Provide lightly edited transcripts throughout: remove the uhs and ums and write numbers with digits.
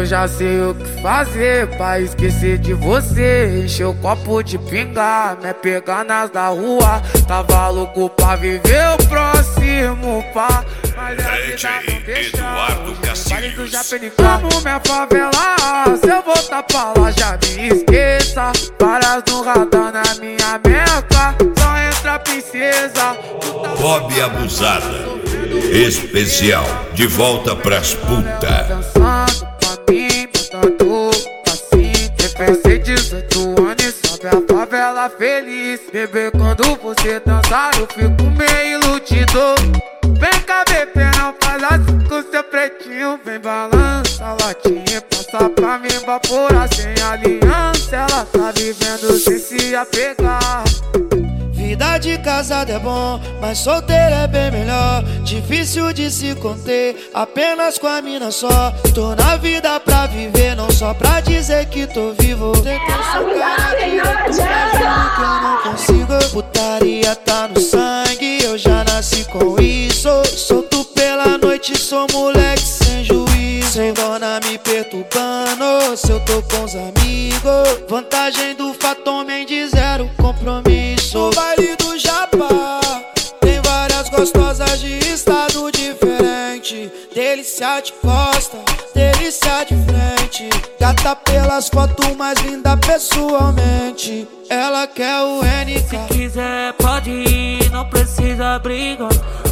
eu já sei o que fazer pra esquecer de você. Encher o copo de pingar, me pegar nas da rua. Tava louco pra viver o próximo pá. Mas a vida não deixa. Eduardo Castilhos. Do Japenicá, no minha favela. Se eu voltar pra lá, já me esqueça. Várias no radar na minha meca. Só entra a princesa. Bob Abusada. Especial, de volta pras puta. Dançando pra mim, botando assim. Tem 18 anos e sobe a favela feliz. Bebê, quando você dançar, eu fico meio iludido. Vem cá, bebê, não faz assim com seu pretinho. Vem balança a latinha, passa pra mim evaporar sem aliança. Ela tá vivendo sem se apegar. Vida de casado é bom, mas solteiro é bem melhor. Difícil de se conter, apenas com a mina só. Tô na vida pra viver, não só pra dizer que tô vivo. Tem que ser cara que eu não consigo. Putaria tá no sangue, eu já nasci com isso. Solto pela noite, sou moleque sem juízo. Sem dona me perturbando, se eu tô com os amigos. Vantagem do fato homem de zero compromisso. No baile do Japá tem várias gostosas de estado diferente. Delícia de costa, delícia de frente. Gata pelas fotos, mais linda pessoalmente. Ela quer o NK. Se quiser pode ir, não precisa brigar.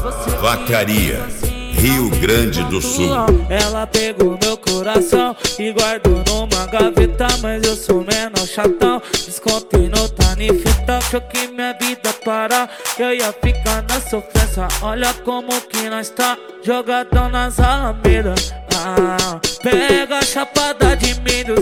Vacaria, Rio Grande do Sul. Ela pegou meu coração e guardou numa gaveta, mas eu sou menor chatão. Descontei no Tanifita, achou que minha vida parar, eu ia ficar na sofrência. Olha como que nós tá, jogadão nas alamedas. Pega a chapada de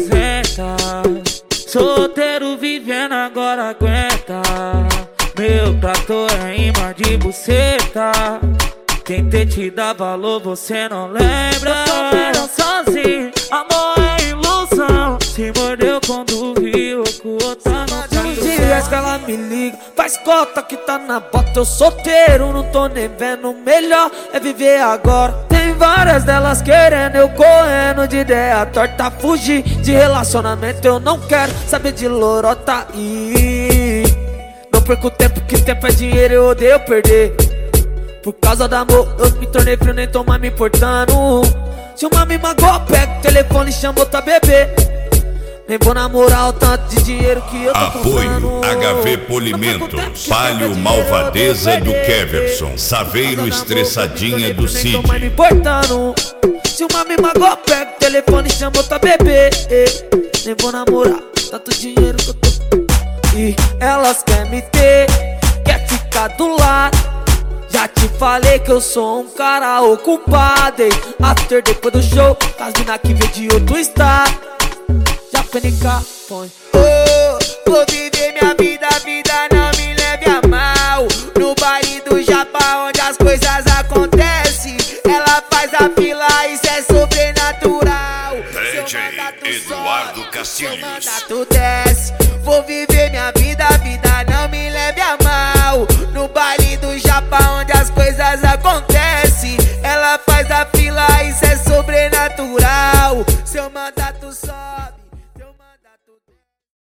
1.200. Solteiro vivendo agora aguenta. Meu trator é imã de buceta. Tentei te dar valor, você não lembra. Eu tô vendo sozinho, amor é ilusão. Se mordeu quando viu, o outro não tem. Os dias que ela me liga, faz cota que tá na bota. Eu solteiro, não tô nem vendo. Melhor é viver agora. Tem várias delas querendo, eu correndo de ideia torta. Fugir de relacionamento, eu não quero saber de lorota. E não perco tempo, que tempo é dinheiro, eu odeio perder. Por causa do amor, eu me tornei frio, nem tô mais me importando. Se uma me magoa, pega o telefone e chama outra bebê. Nem vou namorar o tanto de dinheiro que eu tô Apoio HV Polimentos, Palio Malvadeza do Keverson, Saveiro Estressadinha do Cid. Nem tô mais me importando. Se uma me magoa, pega o telefone e chama outra bebê. Nem vou namorar tanto dinheiro que eu tô. E elas querem me ter, quer ficar do lado. Já te falei que eu sou um cara ocupado, hein? After depois do show, as mina que veio de outro estado. Já PNK, põe. Vou viver minha vida, a vida não me leve a mal. No baile do Japão, onde as coisas acontecem, ela faz a fila, isso é sobrenatural. DJ Eduardo Castilhos. Tu desce.